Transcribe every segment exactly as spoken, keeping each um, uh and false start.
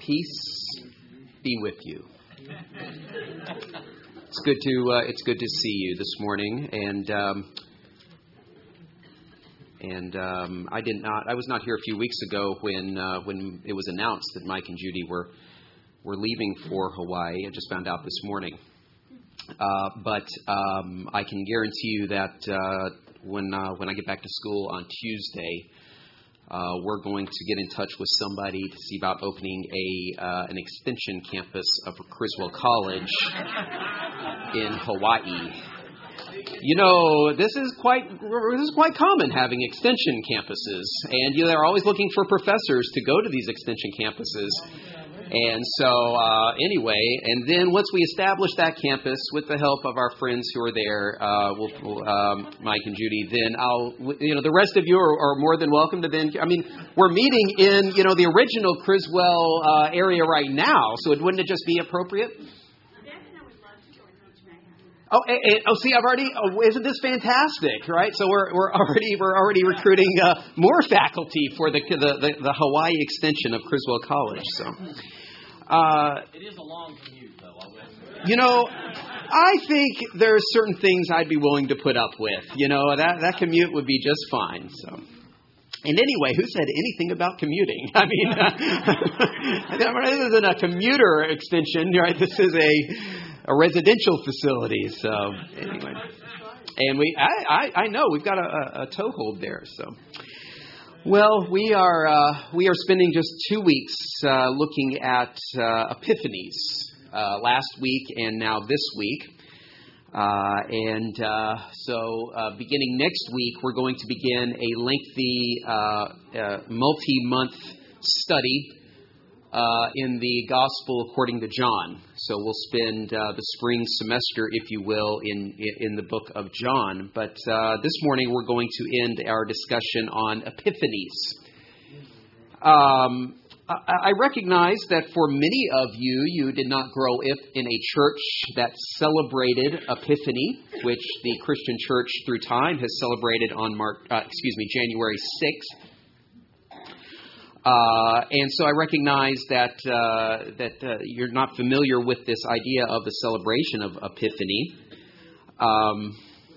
Peace be with you. It's good to uh, it's good to see you this morning, and um, and um, I did not I was not here a few weeks ago when uh, when it was announced that Mike and Judy were were leaving for Hawaii. I just found out this morning, uh, but um, I can guarantee you that uh, when uh, when I get back to school on Tuesday. Uh, we're going to get in touch with somebody to see about opening a uh, an extension campus of Criswell College in Hawaii. You know, this is quite this is quite common having extension campuses, and you know, they're always looking for professors to go to these extension campuses. And so, uh, anyway, and then once we establish that campus with the help of our friends who are there, uh, we'll, we'll, um, Mike and Judy, then I'll, you know, the rest of you are, are more than welcome to then, I mean, we're meeting in, you know, the original Criswell uh, area right now, so it wouldn't it just be appropriate? Oh, and, and, oh, see, I've already. Oh, isn't this fantastic, right? So we're we're already we're already recruiting uh, more faculty for the, the the the Hawaii extension of Criswell College. So, uh, it is a long commute, though. I will. You know, I think there are certain things I'd be willing to put up with. You know, that that commute would be just fine. So. And anyway, who said anything about commuting? I mean, uh, this isn't a commuter extension, right? This is a a residential facility. So anyway, and we, I, I, I know we've got a, a toehold there. So, well, we are uh, we are spending just two weeks uh, looking at uh, Epiphanies. Uh, last week and now this week. Uh, and uh, so uh, beginning next week, we're going to begin a lengthy uh, uh, multi-month study uh, in the Gospel according to John. So we'll spend uh, the spring semester, if you will, in in the book of John. But uh, this morning, we're going to end our discussion on Epiphanies. Um I recognize that for many of you, you did not grow up in a church that celebrated Epiphany, which the Christian church through time has celebrated on March, uh, excuse me, January sixth. Uh, and so I recognize that uh, that uh, you're not familiar with this idea of the celebration of Epiphany. Um,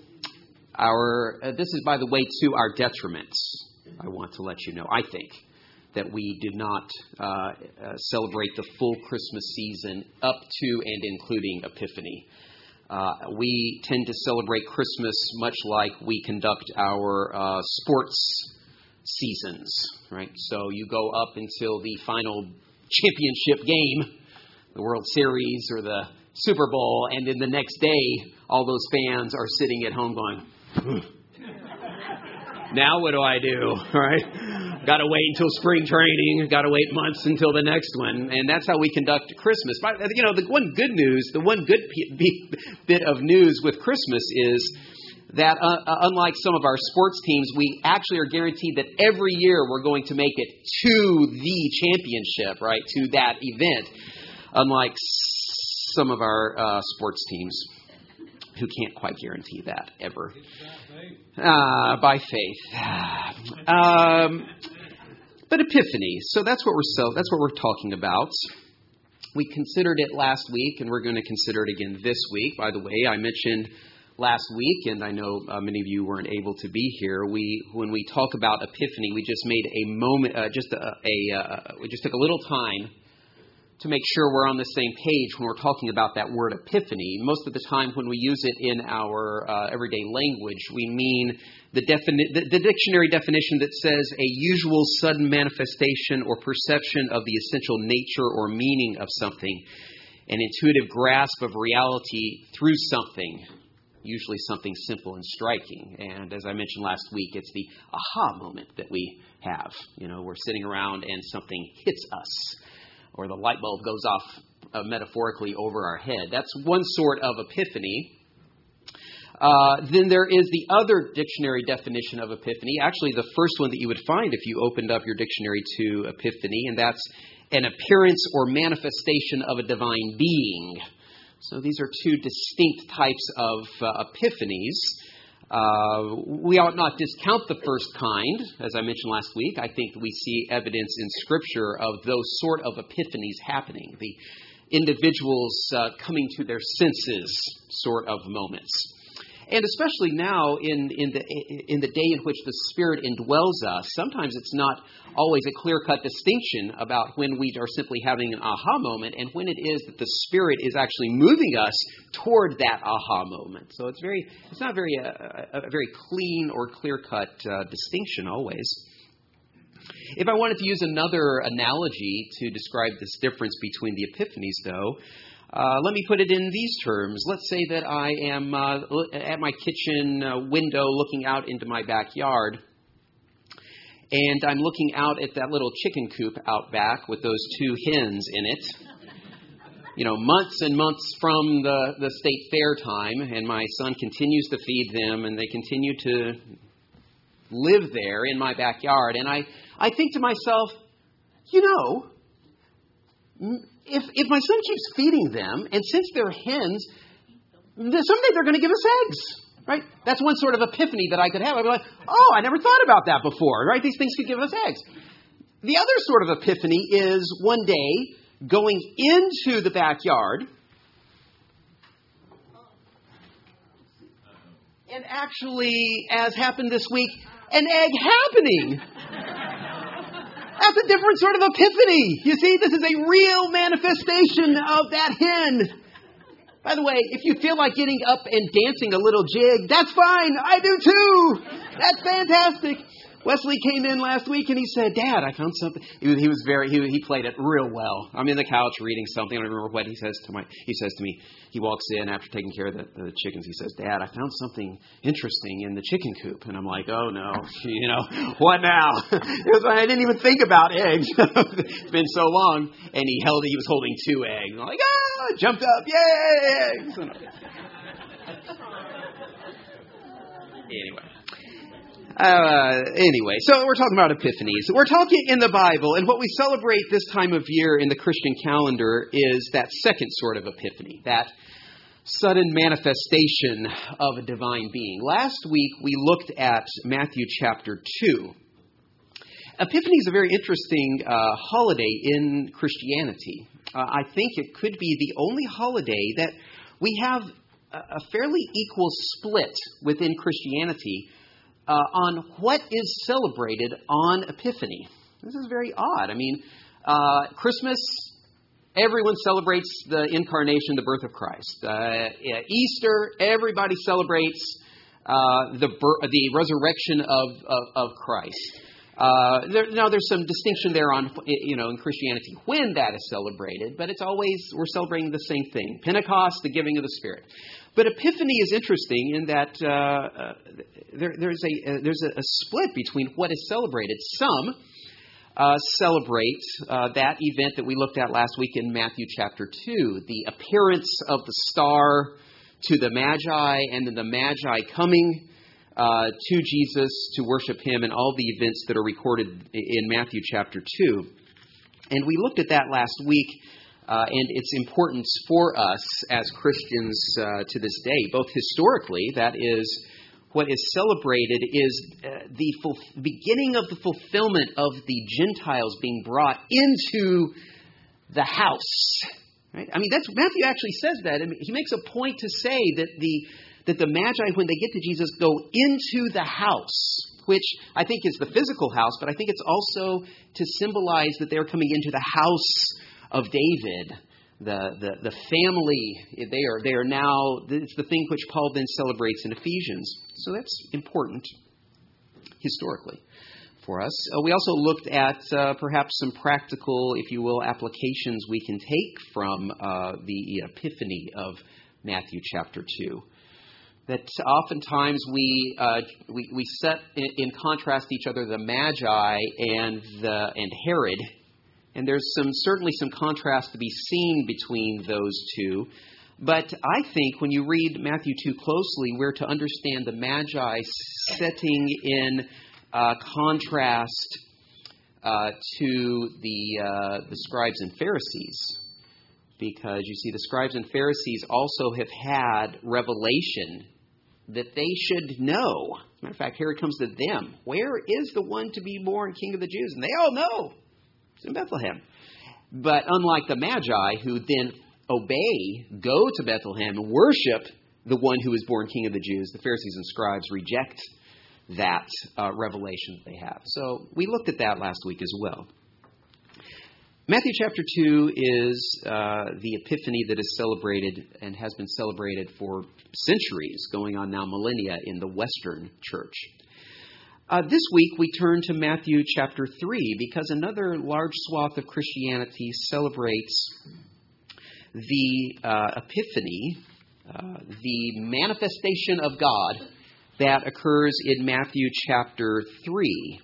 our uh, this is, by the way, to our detriments. I want to let you know. I think. That we did not uh, uh, celebrate the full Christmas season up to and including Epiphany. Uh, we tend to celebrate Christmas much like we conduct our uh, sports seasons, right? So you go up until the final championship game, the World Series or the Super Bowl, and then the next day, all those fans are sitting at home going, now what do I do, right? Got to wait until spring training. Got to wait months until the next one, and that's how we conduct Christmas. But you know, the one good news, the one good p- bit of news with Christmas is that uh, unlike some of our sports teams, we actually are guaranteed that every year we're going to make it to the championship, right? To that event, unlike some of our uh, sports teams who can't quite guarantee that ever. Uh, by faith. Um, but Epiphany. So that's what we're so that's what we're talking about. We considered it last week, and we're going to consider it again this week. By the way, I mentioned last week, and I know uh, many of you weren't able to be here. We, when we talk about Epiphany, we just made a moment, uh, just a, a uh, we just took a little time to make sure we're on the same page when we're talking about that word epiphany. Most of the time when we use it in our uh, everyday language, we mean the, defini- the, the dictionary definition that says a usual sudden manifestation or perception of the essential nature or meaning of something, an intuitive grasp of reality through something, usually something simple and striking. And as I mentioned last week, it's the aha moment that we have. You know, we're sitting around and something hits us, or the light bulb goes off uh, metaphorically over our head. That's one sort of epiphany. Uh, then there is the other dictionary definition of epiphany, actually the first one that you would find if you opened up your dictionary to epiphany, and that's an appearance or manifestation of a divine being. So these are two distinct types of uh, epiphanies. Uh, we ought not discount the first kind, as I mentioned last week. I think we see evidence in Scripture of those sort of epiphanies happening, the individuals uh, coming to their senses sort of moments. And especially now in, in the in the day in which the Spirit indwells us, sometimes it's not always a clear-cut distinction about when we are simply having an aha moment and when it is that the Spirit is actually moving us toward that aha moment. So it's very it's not very uh, a, a very clean or clear-cut uh, distinction always. If I wanted to use another analogy to describe this difference between the epiphanies, though, Uh, let me put it in these terms. Let's say that I am uh, at my kitchen uh, window looking out into my backyard, and I'm looking out at that little chicken coop out back with those two hens in it. You know, months and months from the, the state fair time, and my son continues to feed them, and they continue to live there in my backyard. And I, I think to myself, you know, If if my son keeps feeding them, and since they're hens, someday they're going to give us eggs, right? That's one sort of epiphany that I could have. I'd be like, oh, I never thought about that before, right? These things could give us eggs. The other sort of epiphany is one day going into the backyard and actually, as happened this week, an egg happening. That's a different sort of epiphany. You see, this is a real manifestation of that hen. By the way, if you feel like getting up and dancing a little jig, that's fine. I do too. That's fantastic. Wesley came in last week and he said, Dad, I found something. He was, he was very, he, he played it real well. I'm in the couch reading something. I don't remember what he says to my, he says to me, he walks in after taking care of the, the chickens. He says, Dad, I found something interesting in the chicken coop. And I'm like, oh no, you know, what now? It was, I didn't even think about eggs. It's been so long. And he held, he was holding two eggs. I'm like, ah, jumped up. Yay, eggs. Anyway. Uh, anyway, so we're talking about epiphanies. We're talking in the Bible, and what we celebrate this time of year in the Christian calendar is that second sort of epiphany, that sudden manifestation of a divine being. Last week, we looked at Matthew chapter two. Epiphany is a very interesting uh, holiday in Christianity. Uh, I think it could be the only holiday that we have a, a fairly equal split within Christianity Uh, on what is celebrated on Epiphany. This is very odd. I mean, uh, Christmas, everyone celebrates the incarnation, the birth of Christ. Uh, Easter, everybody celebrates uh, the bir- the resurrection of of, of Christ. Uh, there, now, there's some distinction there on, you know, in Christianity when that is celebrated, but it's always, we're celebrating the same thing. Pentecost, the giving of the Spirit. But Epiphany is interesting in that uh, uh, there, there's a uh, there's a, a split between what is celebrated. Some uh, celebrate uh, that event that we looked at last week in Matthew chapter two, the appearance of the star to the Magi, and then the Magi coming uh, to Jesus to worship Him, and all the events that are recorded in Matthew chapter two. And we looked at that last week. Uh, and its importance for us as Christians uh, to this day, both historically, that is, what is celebrated is uh, the ful- beginning of the fulfillment of the Gentiles being brought into the house. Right? I mean, that's Matthew actually says that. I mean, he makes a point to say that the that the Magi, when they get to Jesus, go into the house, which I think is the physical house, but I think it's also to symbolize that they're coming into the house of David, the, the the family. They are they are now, it's the thing which Paul then celebrates in Ephesians. So that's important historically for us. Uh, we also looked at uh, perhaps some practical, if you will, applications we can take from uh, the Epiphany of Matthew chapter two. That oftentimes we uh, we, we set in, in contrast each other the Magi and the and Herod. And there's some certainly some contrast to be seen between those two. But I think when you read Matthew two closely, we're to understand the Magi setting in uh, contrast uh, to the uh, the scribes and Pharisees. Because you see, the scribes and Pharisees also have had revelation that they should know. As a matter of fact, Herod comes to them. Where is the one to be born King of the Jews? And they all know. It's in Bethlehem. But unlike the Magi, who then obey, go to Bethlehem, and worship the one who is born King of the Jews, the Pharisees and scribes reject that uh, revelation that they have. So we looked at that last week as well. Matthew chapter two is uh, the Epiphany that is celebrated and has been celebrated for centuries, going on now millennia in the Western Church. Uh, this week we turn to Matthew chapter three because another large swath of Christianity celebrates the uh, Epiphany, uh, the manifestation of God that occurs in Matthew chapter three.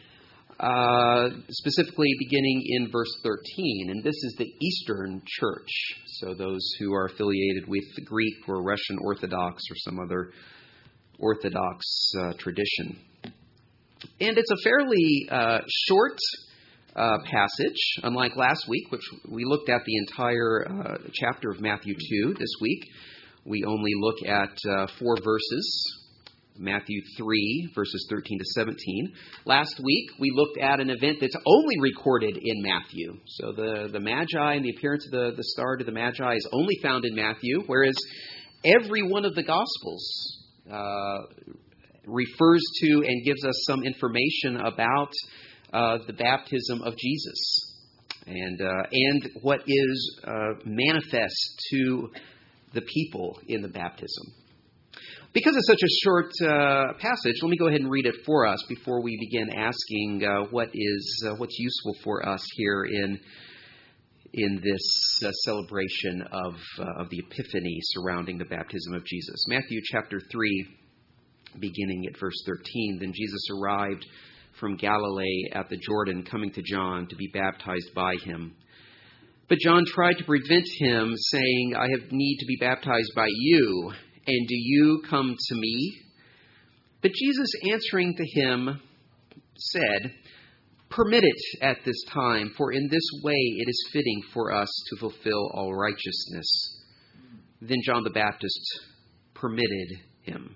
Uh, specifically beginning in verse thirteen. And this is the Eastern Church. So those who are affiliated with the Greek or Russian Orthodox or some other Orthodox uh, tradition. And it's a fairly uh, short uh, passage, unlike last week, which we looked at the entire uh, chapter of Matthew two. This week, we only look at uh, four verses. Matthew three, verses thirteen to seventeen. Last week, we looked at an event that's only recorded in Matthew. So the, the Magi and the appearance of the, the star to the Magi is only found in Matthew, whereas every one of the Gospels uh, refers to and gives us some information about uh, the baptism of Jesus and, uh, and what is uh, manifest to the people in the baptism. Because it's such a short uh, passage, let me go ahead and read it for us before we begin asking uh, what is uh, what's useful for us here in in this uh, celebration of uh, of the Epiphany surrounding the baptism of Jesus. Matthew chapter three, beginning at verse thirteen. Then Jesus arrived from Galilee at the Jordan, coming to John to be baptized by him. But John tried to prevent him, saying, "I have need to be baptized by you, and do you come to me?" But Jesus answering to him said, "Permit it at this time, for in this way it is fitting for us to fulfill all righteousness." Then John the Baptist permitted him.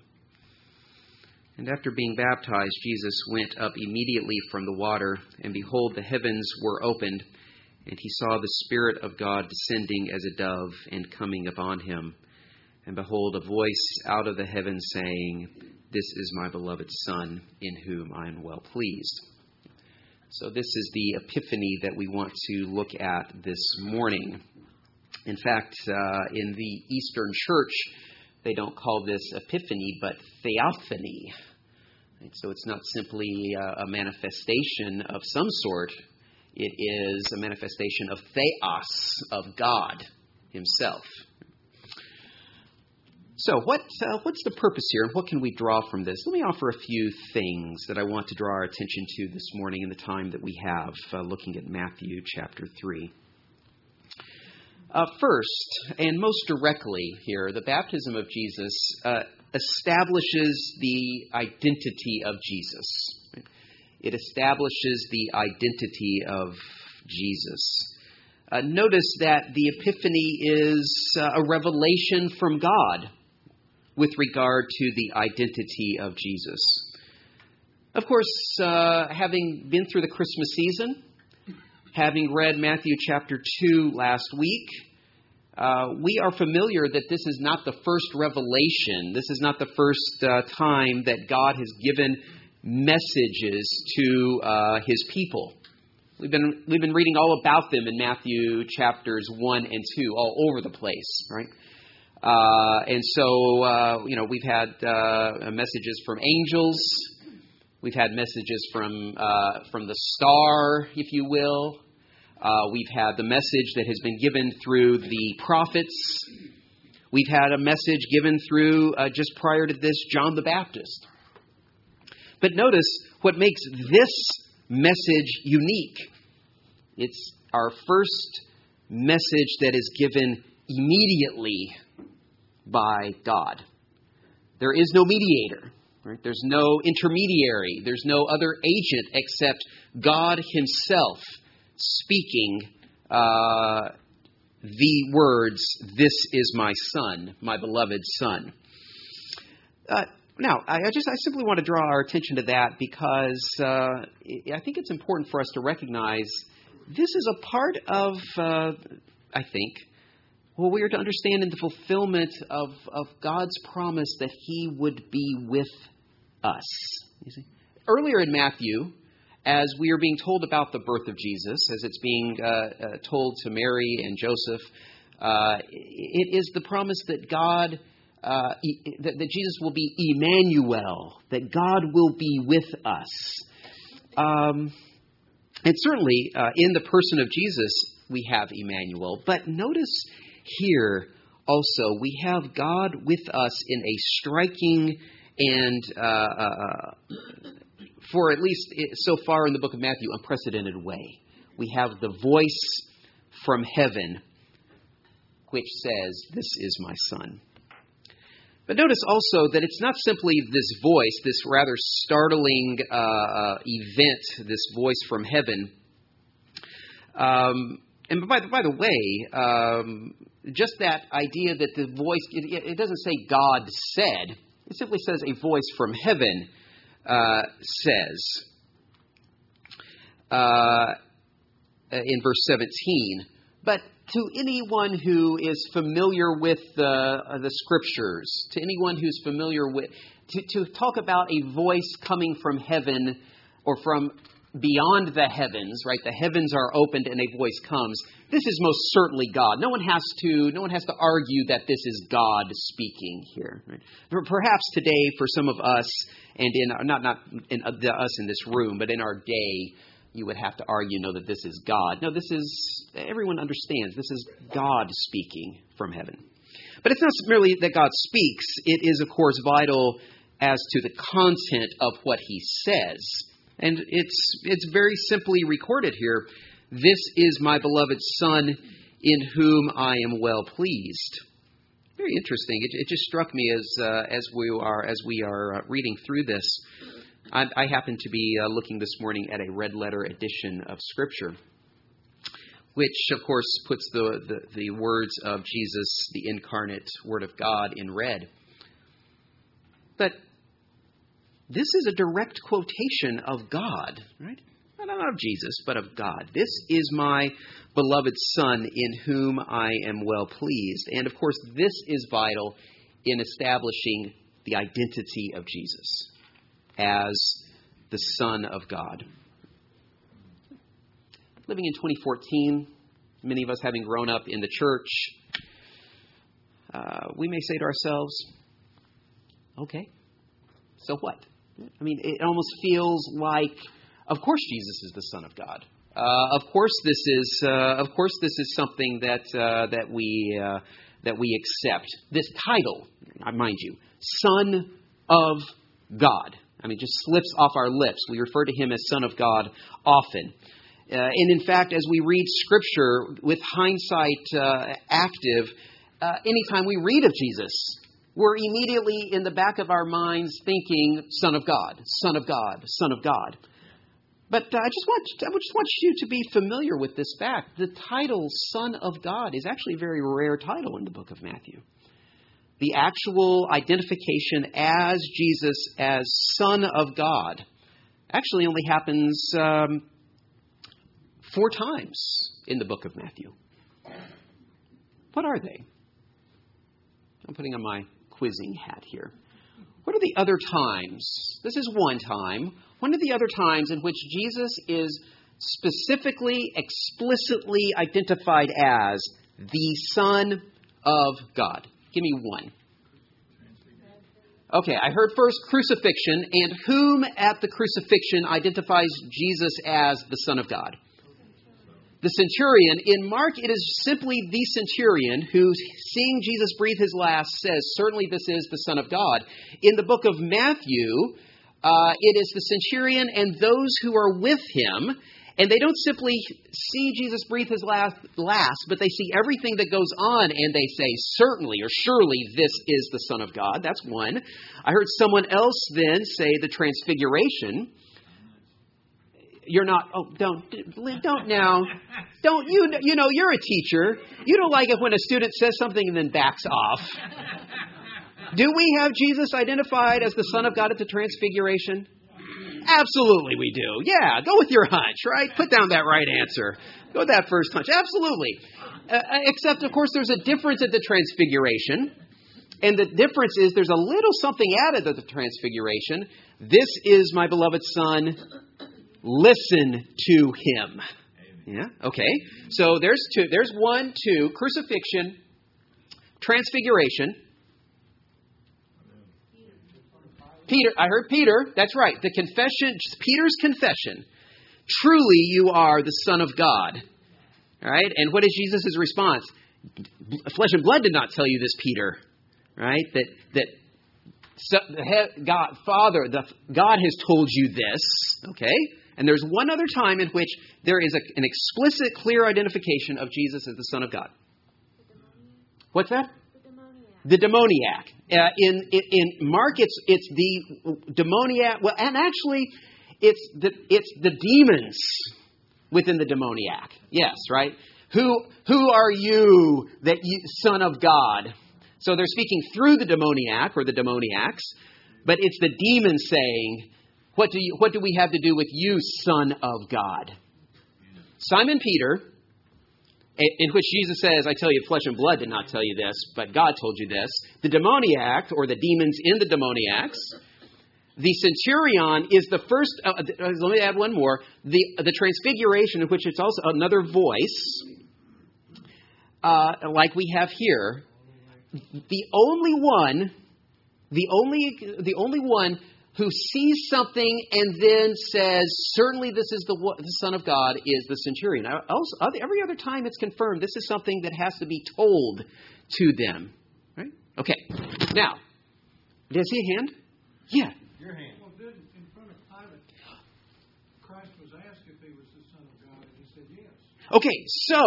And after being baptized, Jesus went up immediately from the water, and behold, the heavens were opened, and he saw the Spirit of God descending as a dove and coming upon him. And behold, a voice out of the heavens saying, "This is my beloved Son, in whom I am well pleased." So this is the Epiphany that we want to look at this morning. In fact, uh, in the Eastern Church, they don't call this Epiphany, but Theophany. And so it's not simply a, a manifestation of some sort. It is a manifestation of Theos, of God himself. So what uh, what's the purpose here, and what can we draw from this? Let me offer a few things that I want to draw our attention to this morning in the time that we have uh, looking at Matthew chapter three. Uh, first, and most directly here, the baptism of Jesus uh, establishes the identity of Jesus. It establishes the identity of Jesus. Uh, notice that the Epiphany is uh, a revelation from God with regard to the identity of Jesus. Of course, uh, having been through the Christmas season, having read Matthew chapter two last week, uh, we are familiar that this is not the first revelation. This is not the first uh, time that God has given messages to uh, his people. We've been we've been reading all about them in Matthew chapters one and two, all over the place, right? Uh, and so, uh, you know, we've had uh, messages from angels. We've had messages from uh, from the star, if you will. Uh, we've had the message that has been given through the prophets. We've had a message given through, uh, just prior to this, John the Baptist. But notice what makes this message unique. It's our first message that is given immediately by God. There is no mediator. Right? There's no intermediary. There's no other agent except God himself speaking uh, the words, "This is my Son, my beloved Son." Uh, now, I, I just I simply want to draw our attention to that because uh, I think it's important for us to recognize this is a part of, uh, I think, what we are to understand in the fulfillment of, of God's promise that He would be with us. You see? Earlier in Matthew, as we are being told about the birth of Jesus, as it's being uh, uh, told to Mary and Joseph, uh, it is the promise that God, uh, that, that Jesus will be Emmanuel, that God will be with us. Um, and certainly, uh, in the person of Jesus, we have Emmanuel. But notice here also, we have God with us in a striking and, uh, uh, for at least so far in the book of Matthew, unprecedented way. We have the voice from heaven which says, "This is my Son." But notice also that it's not simply this voice, this rather startling uh, uh, event, this voice from heaven. Um, and by the, by the way, um, just that idea that the voice, it, it doesn't say God said, it simply says a voice from heaven uh, says uh, in verse seventeen. But to anyone who is familiar with the, uh, the Scriptures, to anyone who's familiar with, to, to talk about a voice coming from heaven or from beyond the heavens, right? The heavens are opened and a voice comes. This is most certainly God. No one has to, no one has to argue that this is God speaking here. Right? Perhaps today, for some of us, and in not not in uh, the, us in this room, but in our day, you would have to argue, no, that this is God. No, this is, everyone understands, this is God speaking from heaven. But it's not merely that God speaks. It is, of course, vital as to the content of what He says. And it's it's very simply recorded here. This is my beloved Son in whom I am well pleased. Very interesting. It, it just struck me as uh, as we are as we are uh, reading through this. I, I happen to be uh, looking this morning at a red letter edition of Scripture, which, of course, puts the, the, the words of Jesus, the incarnate Word of God, in red. But this is a direct quotation of God, right? Not of Jesus, but of God. This is my beloved Son in whom I am well pleased. And, of course, this is vital in establishing the identity of Jesus as the Son of God. Living in twenty fourteen, many of us having grown up in the church, uh, we may say to ourselves, okay, so what? I mean, it almost feels like, of course Jesus is the Son of God. Uh, of course this is, uh, of course this is something that uh, that we uh, that we accept. This title, mind you, Son of God. I mean, just slips off our lips. We refer to Him as Son of God often. Uh, and in fact, as we read Scripture with hindsight uh, active, uh, anytime we read of Jesus, we're immediately in the back of our minds thinking, Son of God, Son of God, Son of God. But uh, I just want I just want you to be familiar with this fact. The title Son of God is actually a very rare title in the book of Matthew. The actual identification as Jesus as Son of God actually only happens um, four times in the book of Matthew. What are they? I'm putting on my quizzing hat here. What are the other times? This is one time. What are the other times in which Jesus is specifically, explicitly identified as the Son of God? Give me one. Okay, I heard first crucifixion, and whom at the crucifixion identifies Jesus as the Son of God? The centurion. In Mark, it is simply the centurion who, seeing Jesus breathe his last, says, certainly this is the Son of God. In the book of Matthew, uh, it is the centurion and those who are with him. And they don't simply see Jesus breathe his last, last, but they see everything that goes on, and they say, certainly or surely this is the Son of God. That's one. I heard someone else then say the transfiguration. You're not, oh, don't, don't now. Don't, you, you know, you're a teacher. You don't like it when a student says something and then backs off. Do we have Jesus identified as the Son of God at the Transfiguration? Absolutely we do. Yeah, go with your hunch, right? Put down that right answer. Go with that first hunch. Absolutely. Uh, except, of course, there's a difference at the Transfiguration. And the difference is there's a little something added at the Transfiguration. This is my beloved Son. Listen to him. Yeah, okay. So there's two. There's one, two, crucifixion, Transfiguration. Peter, I heard Peter. That's right. The confession, Peter's confession. Truly you are the Son of God. All right. And what is Jesus' response? Flesh and blood did not tell you this, Peter. Right? That, that so, God, Father, the, God has told you this. Okay. And there's one other time in which there is a, an explicit, clear identification of Jesus as the Son of God. What's that? The demoniac. Uh, in, in in Mark, it's it's the demoniac. Well, and actually, it's the it's the demons within the demoniac. Yes, right. Who who are you, that you, Son of God? So they're speaking through the demoniac or the demoniacs, but it's the demons saying, "What do you? What do we have to do with you, Son of God?" Simon Peter. In which Jesus says, I tell you, flesh and blood did not tell you this, but God told you this. The demoniac, or the demons in the demoniacs. The centurion is the first, uh, let me add one more, the, the transfiguration, in which it's also another voice, uh, like we have here. The only one, the only, the only one who sees something and then says, certainly this is the, the Son of God, is the centurion. Also, every other time it's confirmed, this is something that has to be told to them. Right? Okay. Now, does he a hand? Yeah. Your hand. Well, didn't in front of Pilate, Christ was asked if he was the Son of God, and he said yes. Okay,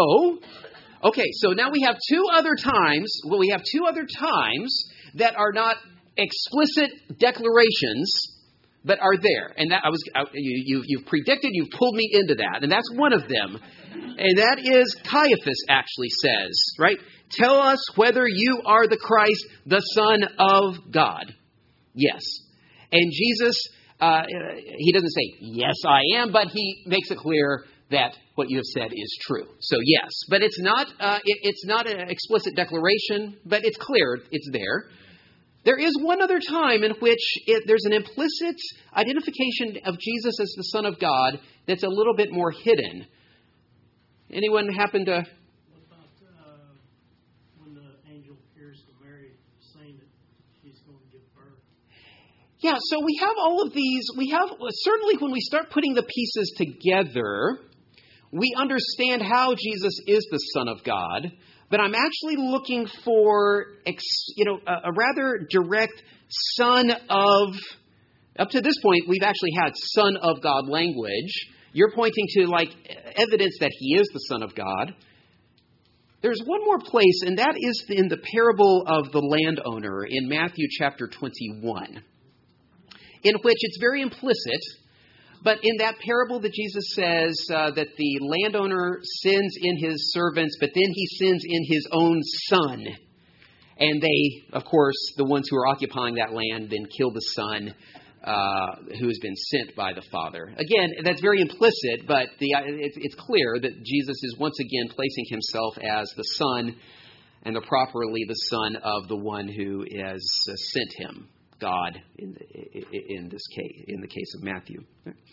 so, okay, so now we have two other times, well, we have two other times that are not explicit declarations, but are there. And that I was I, you, you, you've predicted, you've pulled me into that. And that's one of them. And that is Caiaphas actually says, right? Tell us whether you are the Christ, the Son of God. Yes. And Jesus, uh, he doesn't say, yes, I am, but he makes it clear that what you have said is true. So yes, but it's not, uh, it, it's not an explicit declaration, but it's clear, it's there. There is one other time in which it, there's an implicit identification of Jesus as the Son of God that's a little bit more hidden. Anyone happen to... What about uh, when the angel appears to Mary saying that she's going to give birth? Yeah, so we have all of these. We have, certainly when we start putting the pieces together, we understand how Jesus is the Son of God. But I'm actually looking for, you know, a, a rather direct Son of, up to this point, we've actually had Son of God language. You're pointing to, like, evidence that he is the Son of God. There's one more place, and that is in the parable of the landowner in Matthew chapter twenty-one, in which it's very implicit. But in that parable that Jesus says uh, that the landowner sins in his servants, but then he sins in his own son. And they, of course, the ones who are occupying that land, then kill the son uh, who has been sent by the Father. Again, that's very implicit, but the, it's, it's clear that Jesus is once again placing himself as the son, and the properly the son of the one who has uh, sent him. God in, the, in this case, in the case of Matthew.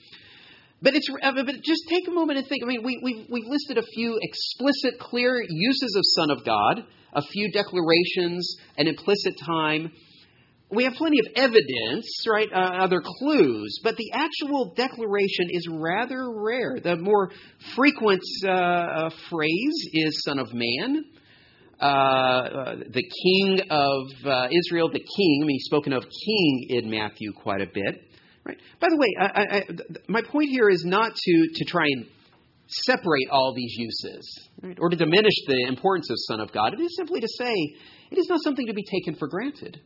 But it's but just take a moment and think. I mean, we we we've listed a few explicit, clear uses of Son of God, a few declarations, an implicit time. We have plenty of evidence, right? Uh, other clues, but the actual declaration is rather rare. The more frequent uh, uh, phrase is "Son of Man." Uh, uh, the king of uh, Israel, the king. I mean, he's spoken of king in Matthew quite a bit. Right. By the way, I, I, my point here is not to, to try and separate all these uses, right, or to diminish the importance of Son of God. It is simply to say it is not something to be taken for granted.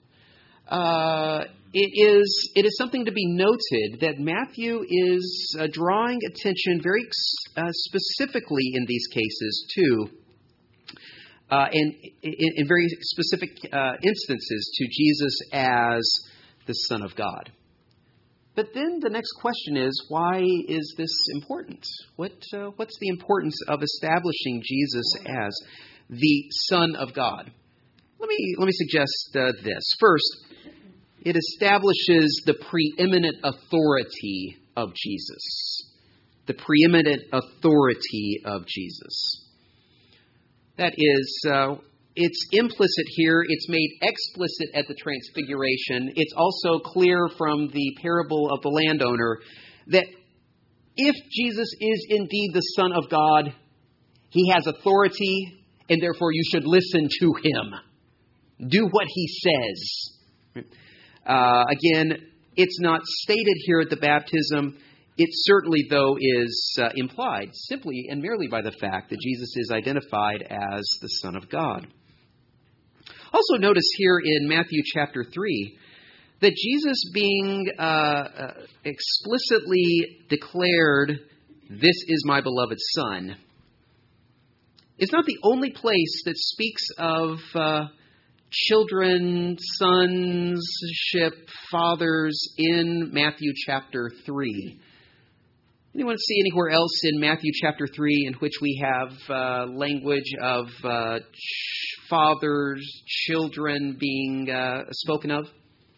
Uh, it is it is something to be noted that Matthew is uh, drawing attention very uh, specifically in these cases to uh, and in, in very specific uh, instances to Jesus as the Son of God. But then the next question is, why is this important? What uh, what's the importance of establishing Jesus as the Son of God? Let me let me suggest uh, this. First, it establishes the preeminent authority of Jesus. The preeminent authority of Jesus. That is, uh, it's implicit here. It's made explicit at the Transfiguration. It's also clear from the parable of the landowner that if Jesus is indeed the Son of God, he has authority, and therefore you should listen to him. Do what he says. Uh, again, it's not stated here at the baptism. It certainly, though, is uh, implied simply and merely by the fact that Jesus is identified as the Son of God. Also notice here in Matthew chapter three that Jesus being uh, uh, explicitly declared, "This is my beloved Son," is not the only place that speaks of uh, children, sonship, fathers in Matthew chapter three. Anyone see anywhere else in Matthew chapter three in which we have uh, language of uh, ch- fathers, children being uh, spoken of?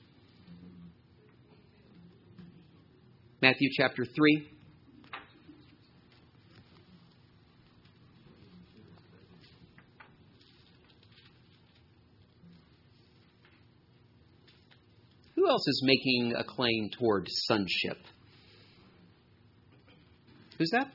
Matthew chapter three. Who else is making a claim toward sonship? Who's that?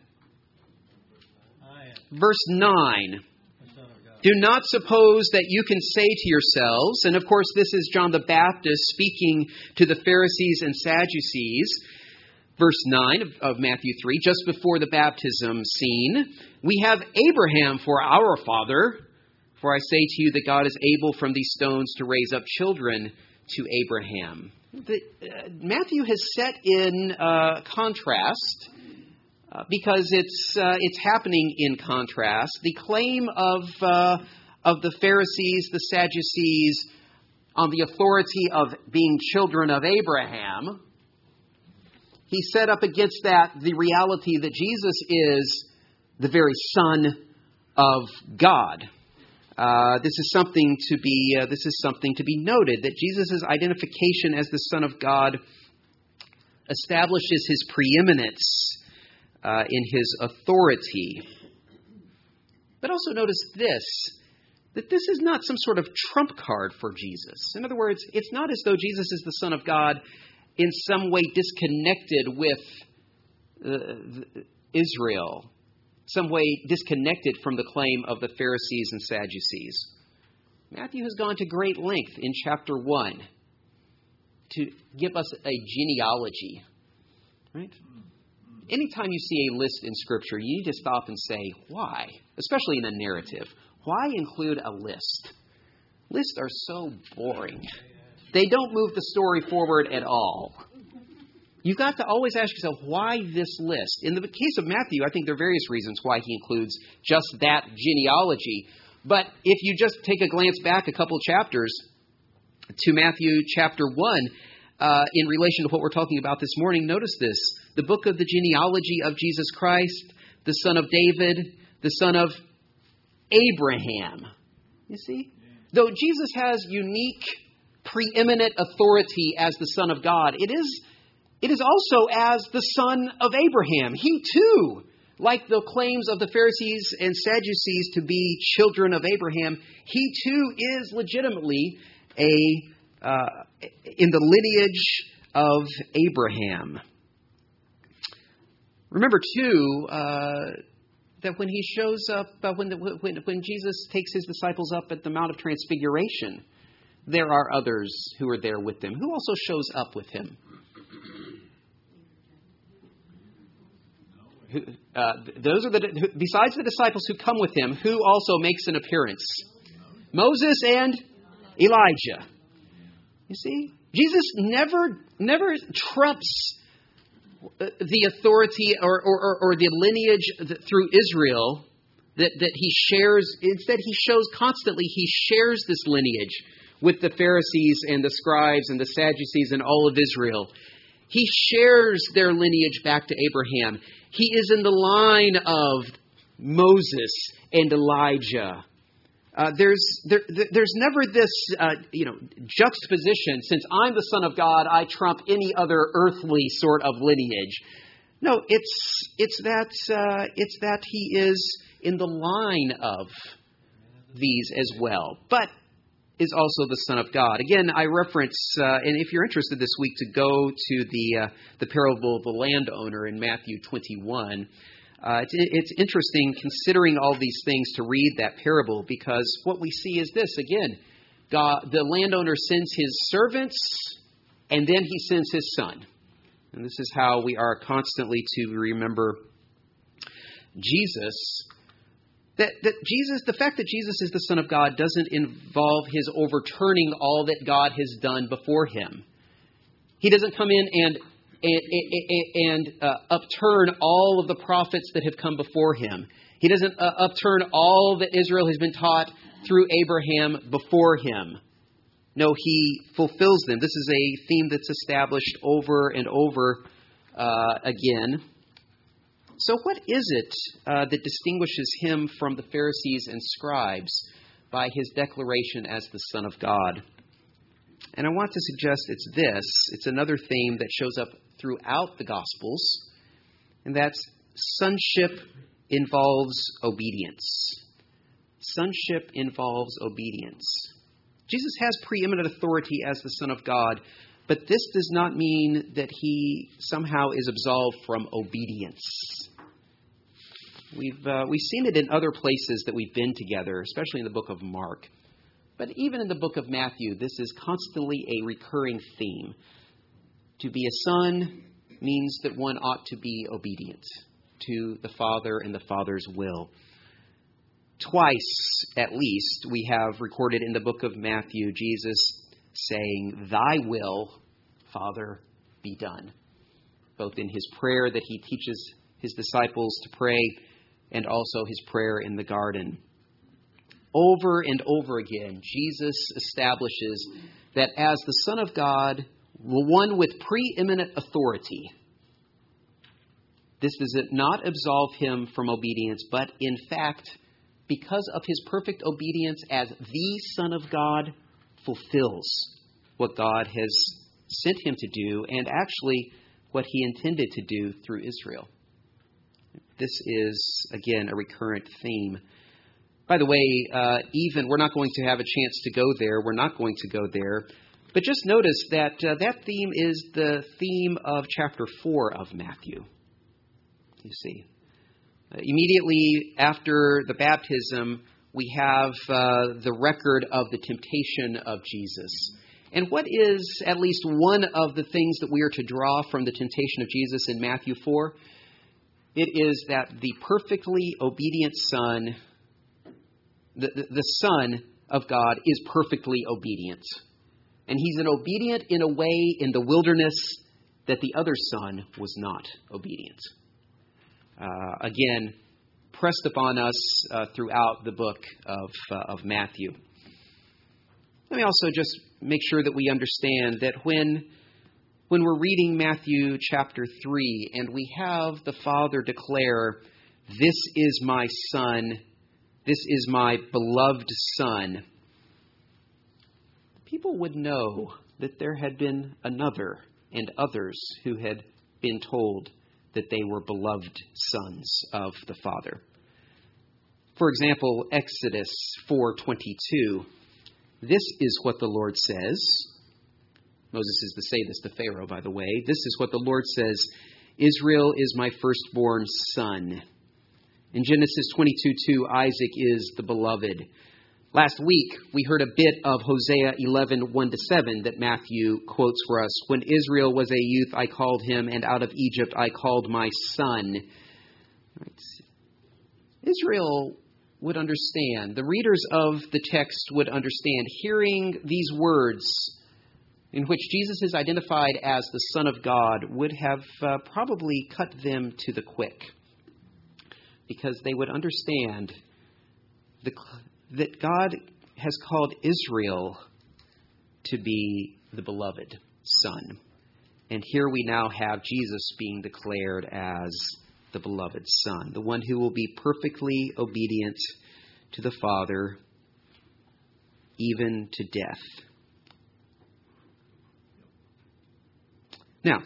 Verse nine. Do not suppose that you can say to yourselves, and of course this is John the Baptist speaking to the Pharisees and Sadducees, verse nine of, of Matthew three, just before the baptism scene, we have Abraham for our father, for I say to you that God is able from these stones to raise up children to Abraham. The, uh, Matthew has set in uh, contrast, uh, because it's uh, it's happening in contrast, the claim of uh, of the Pharisees, the Sadducees, on the authority of being children of Abraham. He set up against that the reality that Jesus is the very Son of God. Uh, this is something to be uh, this is something to be noted, that Jesus' identification as the Son of God establishes his preeminence uh, in his authority. But also notice this, that this is not some sort of trump card for Jesus. In other words, it's not as though Jesus is the Son of God in some way disconnected with uh, Israel, some way disconnected from the claim of the Pharisees and Sadducees. Matthew has gone to great length in chapter one to give us a genealogy. Right? Anytime you see a list in Scripture, you need to stop and say, why? Especially in a narrative. Why include a list? Lists are so boring. They don't move the story forward at all. You've got to always ask yourself, why this list? In the case of Matthew, I think there are various reasons why he includes just that genealogy. But if you just take a glance back a couple chapters to Matthew chapter one, uh, in relation to what we're talking about this morning, notice this. The book of the genealogy of Jesus Christ, the son of David, the son of Abraham. You see? Though Jesus has unique, preeminent authority as the Son of God, it is It is also as the son of Abraham. He too, like the claims of the Pharisees and Sadducees to be children of Abraham, he too is legitimately a uh, in the lineage of Abraham. Remember too uh, that when he shows up, uh, when, the, when when Jesus takes his disciples up at the Mount of Transfiguration, there are others who are there with them who also shows up with him. Who, uh, those are the who, besides the disciples who come with him, who also makes an appearance? Moses and Elijah. You see, Jesus never never trumps the authority or or, or the lineage through Israel that, that he shares, instead he shows constantly, he shares this lineage with the Pharisees and the scribes and the Sadducees and all of Israel. He shares their lineage back to Abraham. He is in the line of Moses and Elijah. Uh, there's there, there's never this uh, you know juxtaposition. Since I'm the Son of God, I trump any other earthly sort of lineage. No, it's it's that uh, it's that he is in the line of these as well, but is also the Son of God. Again, I reference, uh, and if you're interested this week, to go to the uh, the parable of the landowner in Matthew twenty-one. Uh, it's, it's interesting considering all these things to read that parable, because what we see is this. Again, God, the landowner sends his servants, and then he sends his son. And this is how we are constantly to remember Jesus. That, that Jesus, the fact that Jesus is the Son of God doesn't involve his overturning all that God has done before him. He doesn't come in and and, and uh, upturn all of the prophets that have come before him. He doesn't uh, upturn all that Israel has been taught through Abraham before him. No, he fulfills them. This is a theme that's established over and over uh, again. So what is it uh, that distinguishes him from the Pharisees and scribes by his declaration as the Son of God? And I want to suggest it's this. It's another theme that shows up throughout the Gospels, and that's sonship involves obedience. Sonship involves obedience. Jesus has preeminent authority as the Son of God, but this does not mean that he somehow is absolved from obedience. We've uh, we've seen it in other places that we've been together, especially in the book of Mark. But even in the book of Matthew, this is constantly a recurring theme. To be a son means that one ought to be obedient to the Father and the Father's will. Twice, at least, we have recorded in the book of Matthew Jesus saying, "Thy will, Father, be done." Both in his prayer that he teaches his disciples to pray, and also his prayer in the garden. Over and over again, Jesus establishes that as the Son of God, one with preeminent authority, this does not absolve him from obedience, but in fact, because of his perfect obedience as the Son of God, fulfills what God has sent him to do, and actually what he intended to do through Israel. This is, again, a recurrent theme. By the way, uh, even, we're not going to have a chance to go there. We're not going to go there. But just notice that uh, that theme is the theme of chapter four of Matthew. You see. Uh, immediately after the baptism, we have uh, the record of the temptation of Jesus. And what is at least one of the things that we are to draw from the temptation of Jesus in Matthew four? It is that the perfectly obedient Son, the, the, the Son of God, is perfectly obedient. And he's an obedient in a way in the wilderness that the other Son was not obedient. Uh, again, pressed upon us uh, throughout the book of, uh, of Matthew. Let me also just make sure that we understand that when When we're reading Matthew chapter three and we have the Father declare, "This is my Son, this is my beloved Son," people would know that there had been another and others who had been told that they were beloved sons of the Father. For example, Exodus four twenty-two, "This is what the Lord says." Moses is to say this to Pharaoh, by the way. "This is what the Lord says, Israel is my firstborn son." In Genesis twenty-two two, Isaac is the beloved. Last week, we heard a bit of Hosea eleven one to seven that Matthew quotes for us. "When Israel was a youth, I called him, and out of Egypt I called my son." Right. Israel would understand. The readers of the text would understand. Hearing these words, in which Jesus is identified as the Son of God, would have uh, probably cut them to the quick, because they would understand the, that God has called Israel to be the beloved Son. And here we now have Jesus being declared as the beloved Son, the one who will be perfectly obedient to the Father, even to death. Now,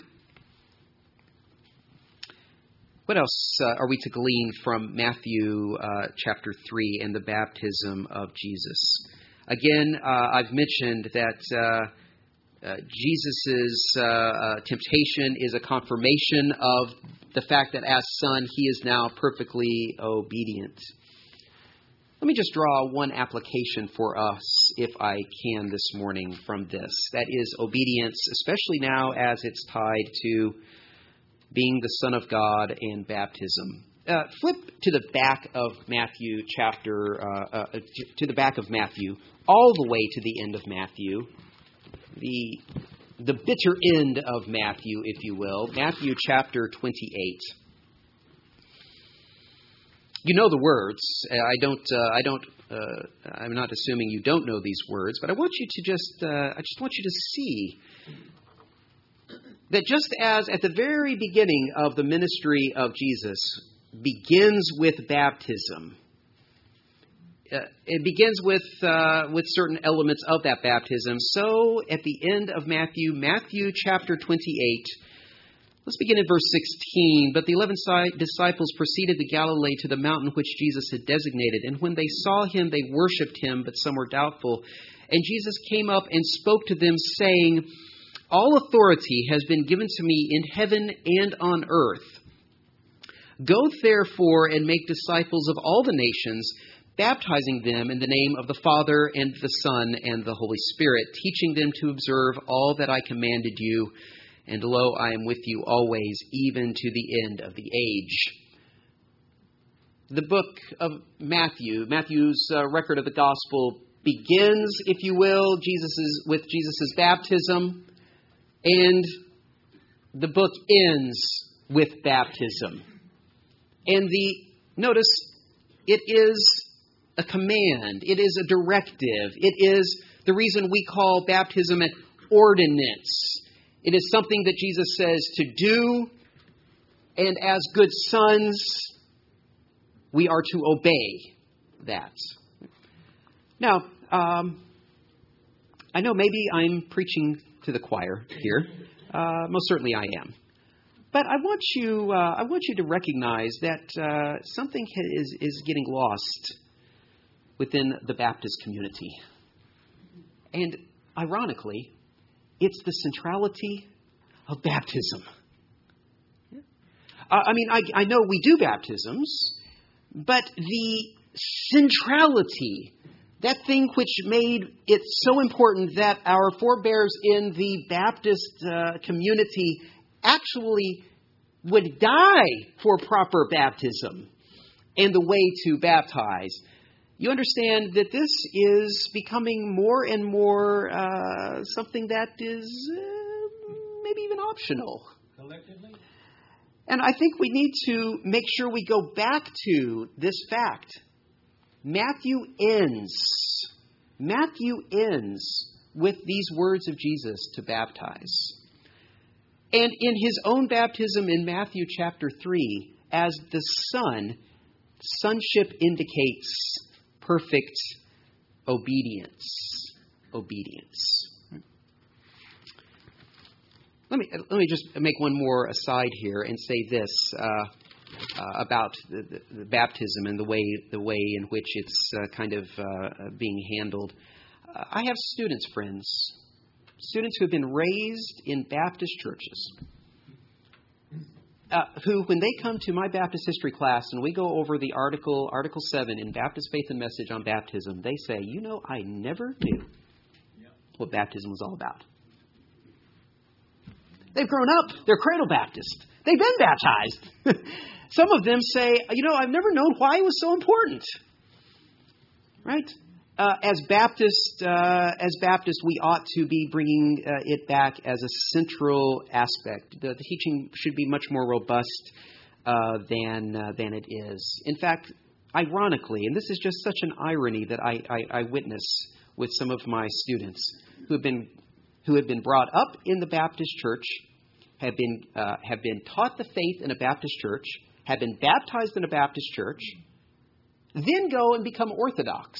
what else uh, are we to glean from Matthew uh, chapter three and the baptism of Jesus? Again, uh, I've mentioned that uh, uh, Jesus' uh, uh, temptation is a confirmation of the fact that as Son, he is now perfectly obedient. Let me just draw one application for us, if I can, this morning from this. That is obedience, especially now as it's tied to being the Son of God and baptism. Uh, flip to the back of Matthew chapter, uh, uh, to the back of Matthew, all the way to the end of Matthew, the the bitter end of Matthew, if you will, Matthew chapter twenty-eight. You know the words. I don't. Uh, I don't. Uh, I'm not assuming you don't know these words, but I want you to just. Uh, I just want you to see that just as at the very beginning of the ministry of Jesus begins with baptism, uh, it begins with uh, with certain elements of that baptism. So at the end of Matthew, Matthew chapter twenty-eight. Let's begin in verse sixteen. But the eleven disciples proceeded to Galilee to the mountain which Jesus had designated. And when they saw him, they worshipped him, but some were doubtful. And Jesus came up and spoke to them, saying, "All authority has been given to me in heaven and on earth. Go therefore and make disciples of all the nations, baptizing them in the name of the Father and the Son and the Holy Spirit, teaching them to observe all that I commanded you. And lo, I am with you always, even to the end of the age." The book of Matthew, Matthew's uh, record of the gospel begins, if you will, Jesus's, with Jesus' baptism, and the book ends with baptism. And the notice, it is a command. It is a directive. It is the reason we call baptism an ordinance. It is something that Jesus says to do, and as good sons, we are to obey that. Now, um, I know maybe I'm preaching to the choir here. Uh, most certainly I am. But I want you, uh, I want you to recognize that uh, something is is getting lost within the Baptist community, and ironically, it's the centrality of baptism. Uh, I mean, I, I know we do baptisms, but the centrality, that thing which made it so important that our forebears in the Baptist uh, community actually would die for proper baptism and the way to baptize. You understand that this is becoming more and more uh, something that is uh, maybe even optional. Collectively? And I think we need to make sure we go back to this fact. Matthew ends. Matthew ends with these words of Jesus to baptize. And in his own baptism in Matthew chapter three, as the Son, sonship indicates perfect obedience. Obedience. Let me let me just make one more aside here and say this uh, uh, about the, the, the baptism and the way the way in which it's uh, kind of uh, being handled. Uh, I have students, friends, students who have been raised in Baptist churches, uh, who, when they come to my Baptist history class and we go over the article Article seven in Baptist Faith and Message on baptism, they say, "You know, I never knew what baptism was all about." They've grown up. They're cradle Baptist. They've been baptized. Some of them say, "You know, I've never known why it was so important." Right? Uh, as Baptist, uh, as Baptists, we ought to be bringing uh, it back as a central aspect. The, the teaching should be much more robust uh, than uh, than it is. In fact, ironically, and this is just such an irony that I, I, I witness with some of my students who have been who have been brought up in the Baptist church, have been uh, have been taught the faith in a Baptist church, have been baptized in a Baptist church, then go and become Orthodox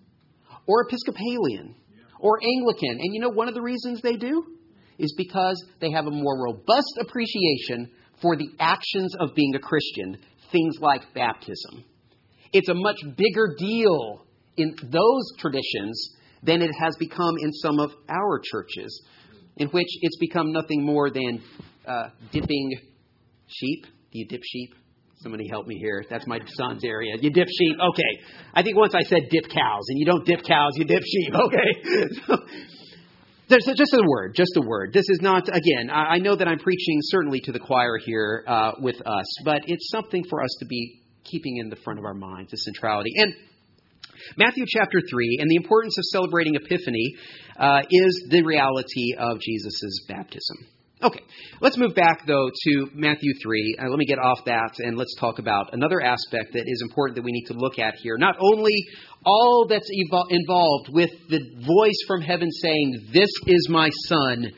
or Episcopalian or Anglican. And you know one of the reasons they do is because they have a more robust appreciation for the actions of being a Christian, things like baptism. It's a much bigger deal in those traditions than it has become in some of our churches, in which it's become nothing more than uh, dipping sheep. Do you dip sheep? Somebody help me here. That's my son's area. You dip sheep. Okay. I think once I said dip cows, and you don't dip cows, you dip sheep. Okay. So, there's just a word, just a word. This is not, again, I know that I'm preaching certainly to the choir here uh, with us, but it's something for us to be keeping in the front of our minds, the centrality. And Matthew chapter three, and the importance of celebrating Epiphany uh, is the reality of Jesus' baptism. Okay, let's move back, though, to Matthew three. Uh, let me get off that, and let's talk about another aspect that is important that we need to look at here. Not only all that's evol- involved with the voice from heaven saying, "This is my Son,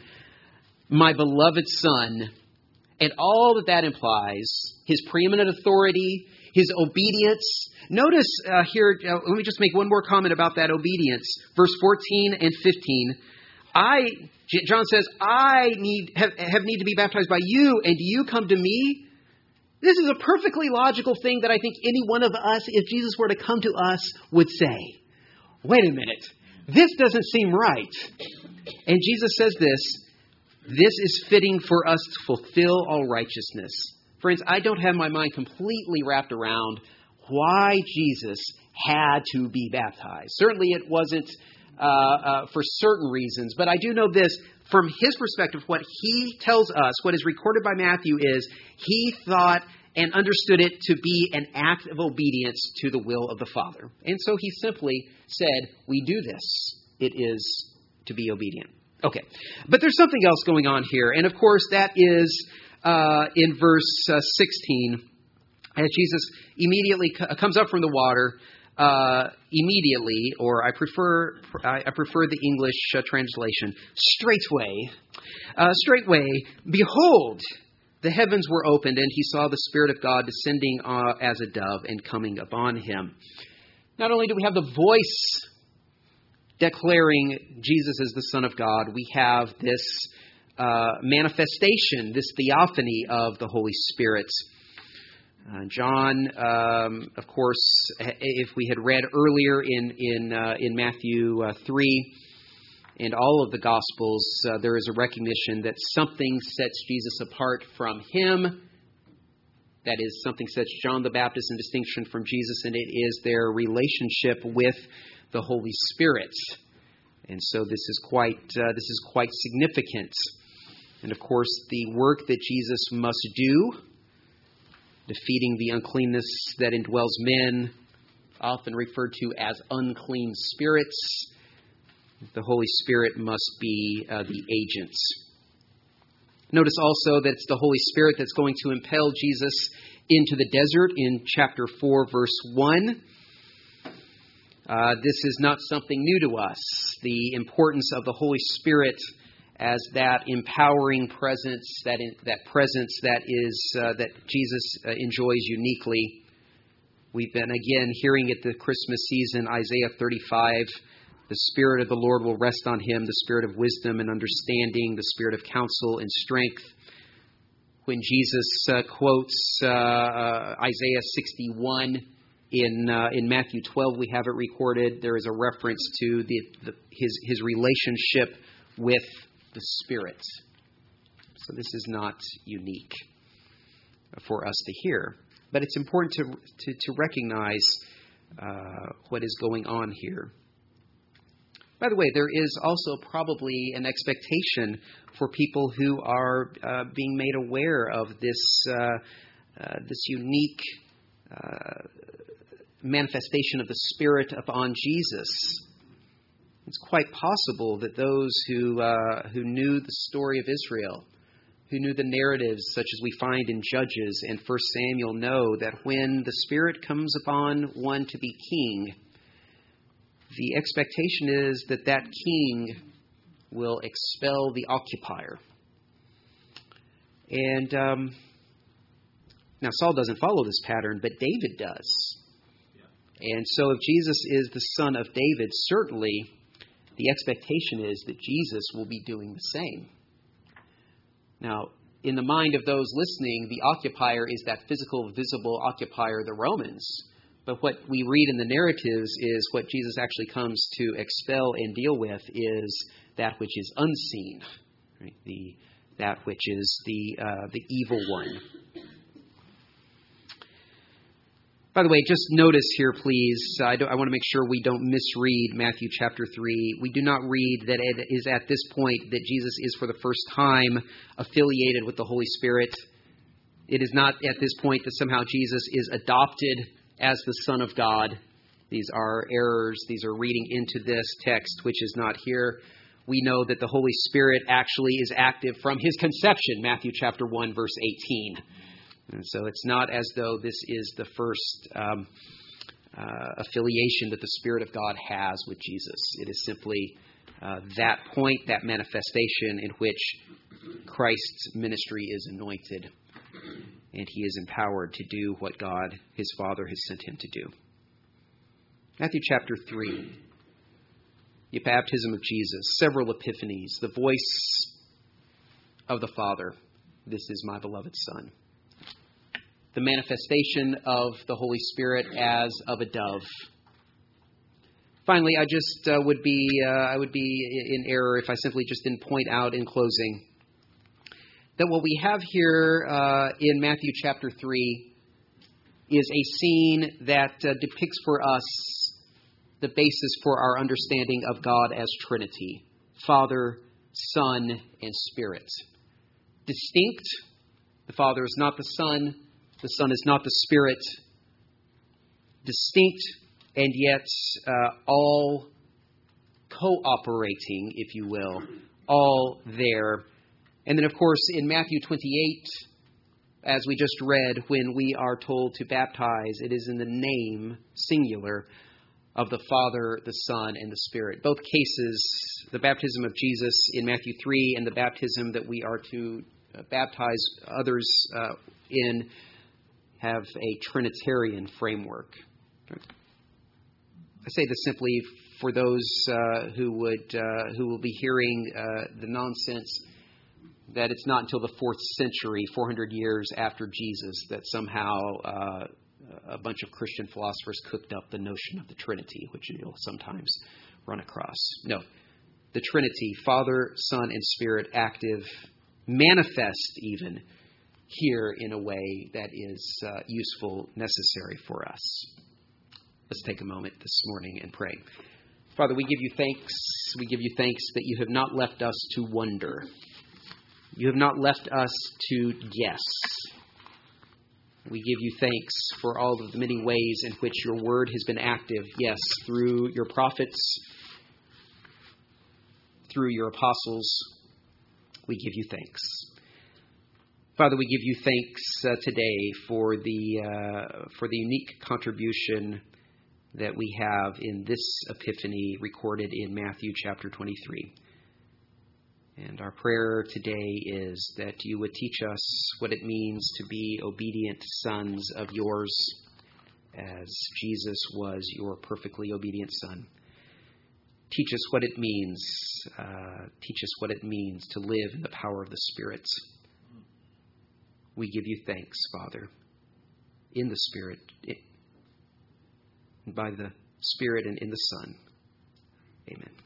my beloved Son," and all that that implies, his preeminent authority, his obedience. Notice uh, here, uh, let me just make one more comment about that obedience. Verse fourteen and fifteen. I, John says, I need have, have need to be baptized by you, and do you come to me? This is a perfectly logical thing that I think any one of us, if Jesus were to come to us, would say. Wait a minute. This doesn't seem right. And Jesus says this, this is fitting for us to fulfill all righteousness. Friends, I don't have my mind completely wrapped around why Jesus had to be baptized. Certainly it wasn't uh, uh, for certain reasons, but I do know this. From his perspective, what he tells us, what is recorded by Matthew is he thought and understood it to be an act of obedience to the will of the Father. And so he simply said, we do this. It is to be obedient. Okay. But there's something else going on here. And of course, that is uh, in verse uh, sixteen, as Jesus immediately c- comes up from the water, uh, immediately, or I prefer I, I prefer the English uh, translation, straightway, uh, straightway, behold, the heavens were opened, and he saw the Spirit of God descending uh, as a dove and coming upon him. Not only do we have the voice declaring Jesus as the Son of God, we have this uh, manifestation, this theophany of the Holy Spirit. Uh, John, um, of course, if we had read earlier in in uh, in Matthew uh, three and all of the Gospels, uh, there is a recognition that something sets Jesus apart from him. That is, something sets John the Baptist in distinction from Jesus, and it is their relationship with the Holy Spirit. And so this is quite uh, this is quite significant. And of course, the work that Jesus must do, defeating the uncleanness that indwells men, often referred to as unclean spirits, the Holy Spirit must be uh, the agent. Notice also that it's the Holy Spirit that's going to impel Jesus into the desert in chapter four, verse one. Uh, this is not something new to us. The importance of the Holy Spirit as that empowering presence, that in, that presence that is uh, that Jesus uh, enjoys uniquely. We've been again hearing at the Christmas season, Isaiah thirty-five. The Spirit of the Lord will rest on him, the Spirit of wisdom and understanding, the Spirit of counsel and strength. When Jesus uh, quotes uh, uh, Isaiah sixty-one in uh, in Matthew twelve, we have it recorded. There is a reference to the, the his his relationship with the Spirit. So this is not unique for us to hear, but it's important to to, to recognize uh, what is going on here. By the way, there is also probably an expectation for people who are uh, being made aware of this uh, uh, this unique uh, manifestation of the Spirit upon Jesus. It's quite possible that those who uh, who knew the story of Israel, who knew the narratives such as we find in Judges and First Samuel know that when the Spirit comes upon one to be king, the expectation is that that king will expel the occupier. And um, now Saul doesn't follow this pattern, but David does. And so if Jesus is the son of David, certainly the expectation is that Jesus will be doing the same. Now, in the mind of those listening, the occupier is that physical, visible occupier, the Romans. But what we read in the narratives is what Jesus actually comes to expel and deal with is that which is unseen, right? The that which is the uh, the evil one. By the way, just notice here, please, I, I want to make sure we don't misread Matthew chapter three. We do not read that it is at this point that Jesus is for the first time affiliated with the Holy Spirit. It is not at this point that somehow Jesus is adopted as the Son of God. These are errors. These are reading into this text, which is not here. We know that the Holy Spirit actually is active from his conception, Matthew chapter one, verse eighteen. And so it's not as though this is the first um, uh, affiliation that the Spirit of God has with Jesus. It is simply uh, that point, that manifestation in which Christ's ministry is anointed and he is empowered to do what God, his Father, has sent him to do. Matthew chapter three, the baptism of Jesus, several epiphanies, the voice of the Father, this is my beloved Son. The manifestation of the Holy Spirit as of a dove. Finally, I just uh, would be uh, I would be in error if I simply just didn't point out in closing that what we have here uh, in Matthew chapter three is a scene that uh, depicts for us the basis for our understanding of God as Trinity: Father, Son, and Spirit. Distinct. The Father is not the Son. The Son is not the Spirit. Distinct and yet uh, all cooperating, if you will, all there. And then, of course, in Matthew twenty-eight, as we just read, when we are told to baptize, it is in the name, singular, of the Father, the Son, and the Spirit. Both cases, the baptism of Jesus in Matthew three and the baptism that we are to baptize others uh, in, have a Trinitarian framework. I say this simply for those uh, who would uh, who will be hearing uh, the nonsense that it's not until the fourth century, four hundred years after Jesus, that somehow uh, a bunch of Christian philosophers cooked up the notion of the Trinity, which you'll sometimes run across. No, the Trinity, Father, Son, and Spirit, active, manifest even, here in a way that is uh, useful, necessary for us. Let's take a moment this morning and pray. Father, we give you thanks. We give you thanks that you have not left us to wonder. You have not left us to guess. We give you thanks for all of the many ways in which your word has been active, yes, through your prophets, through your apostles. We give you thanks. Father, we give you thanks uh, today for the uh, for the unique contribution that we have in this epiphany recorded in Matthew chapter twenty-three. And our prayer today is that you would teach us what it means to be obedient sons of yours, as Jesus was your perfectly obedient Son. Teach us what it means. Uh, teach us what it means to live in the power of the Spirit. We give you thanks, Father, in the Spirit, by the Spirit and in the Son. Amen.